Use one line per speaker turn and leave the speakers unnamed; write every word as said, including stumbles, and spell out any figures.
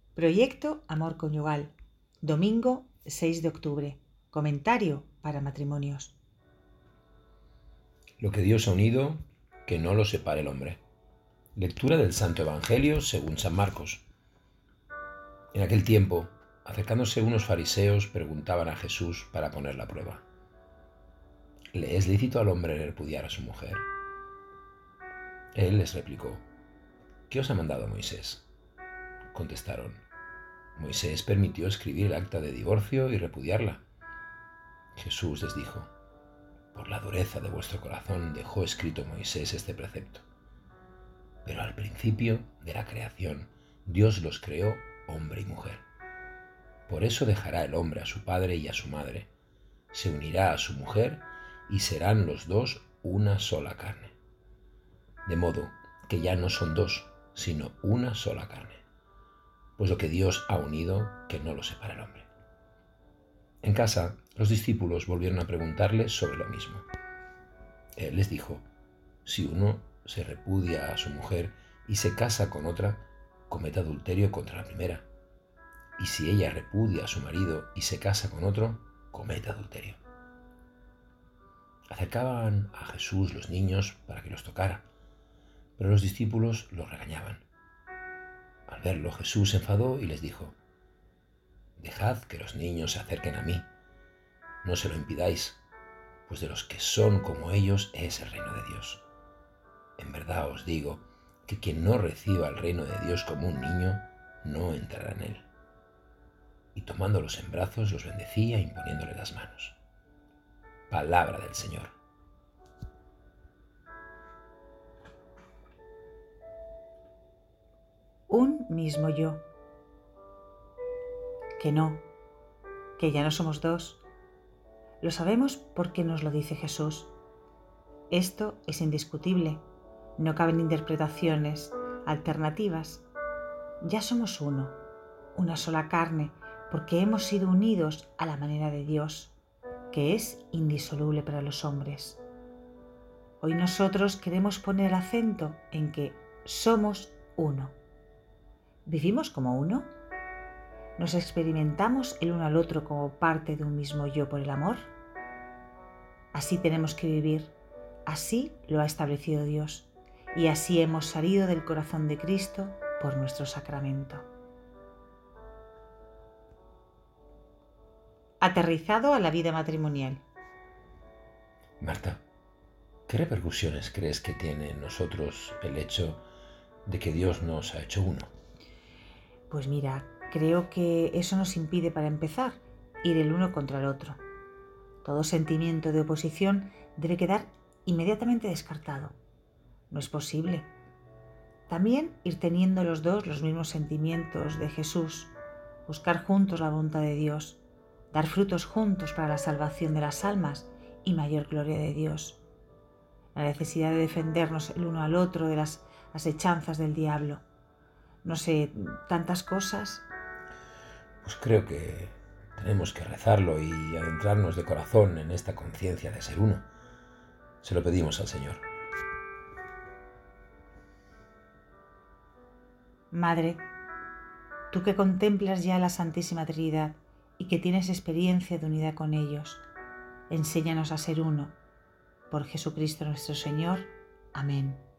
Proyecto Amor Conyugal. Domingo seis de octubre. Comentario para matrimonios.
Lo que Dios ha unido, que no lo separe el hombre. Lectura del Santo Evangelio según San Marcos. En aquel tiempo, acercándose unos fariseos, preguntaban a Jesús para poner la prueba: ¿le es lícito al hombre repudiar a su mujer? Él les replicó: ¿qué os ha mandado Moisés? Contestaron: Moisés permitió escribir el acta de divorcio y repudiarla. Jesús les dijo: por la dureza de vuestro corazón dejó escrito Moisés este precepto. Pero al principio de la creación, Dios los creó hombre y mujer. Por eso dejará el hombre a su padre y a su madre, se unirá a su mujer y serán los dos una sola carne. De modo que ya no son dos, sino una sola carne. Pues lo que Dios ha unido, que no lo separe el hombre. En casa, los discípulos volvieron a preguntarle sobre lo mismo. Él les dijo: si uno se repudia a su mujer y se casa con otra, comete adulterio contra la primera. Y si ella repudia a su marido y se casa con otro, comete adulterio. Acercaban a Jesús los niños para que los tocara, pero los discípulos los regañaban. Al verlo, Jesús se enfadó y les dijo: dejad que los niños se acerquen a mí, no se lo impidáis, pues de los que son como ellos es el reino de Dios. En verdad os digo que quien no reciba el reino de Dios como un niño, no entrará en él. Y tomándolos en brazos los bendecía imponiéndoles las manos. Palabra del Señor.
Un mismo yo. Que no, que ya no somos dos. Lo sabemos porque nos lo dice Jesús. Esto es indiscutible. No caben interpretaciones alternativas. Ya somos uno, una sola carne, porque hemos sido unidos a la manera de Dios, que es indisoluble para los hombres. Hoy nosotros queremos poner el acento en que somos uno. ¿Vivimos como uno? ¿Nos experimentamos el uno al otro como parte de un mismo yo por el amor? Así tenemos que vivir, así lo ha establecido Dios, y así hemos salido del corazón de Cristo por nuestro sacramento. Aterrizado a la vida matrimonial.
Marta, ¿qué repercusiones crees que tiene en nosotros el hecho de que Dios nos ha hecho uno?
Pues mira, creo que eso nos impide, para empezar, ir el uno contra el otro. Todo sentimiento de oposición debe quedar inmediatamente descartado. No es posible. También ir teniendo los dos los mismos sentimientos de Jesús, buscar juntos la voluntad de Dios, dar frutos juntos para la salvación de las almas y mayor gloria de Dios. La necesidad de defendernos el uno al otro de las asechanzas del diablo. No sé, tantas cosas.
Pues creo que tenemos que rezarlo y adentrarnos de corazón en esta conciencia de ser uno. Se lo pedimos al Señor.
Madre, tú que contemplas ya la Santísima Trinidad y que tienes experiencia de unidad con ellos, enséñanos a ser uno. Por Jesucristo nuestro Señor. Amén.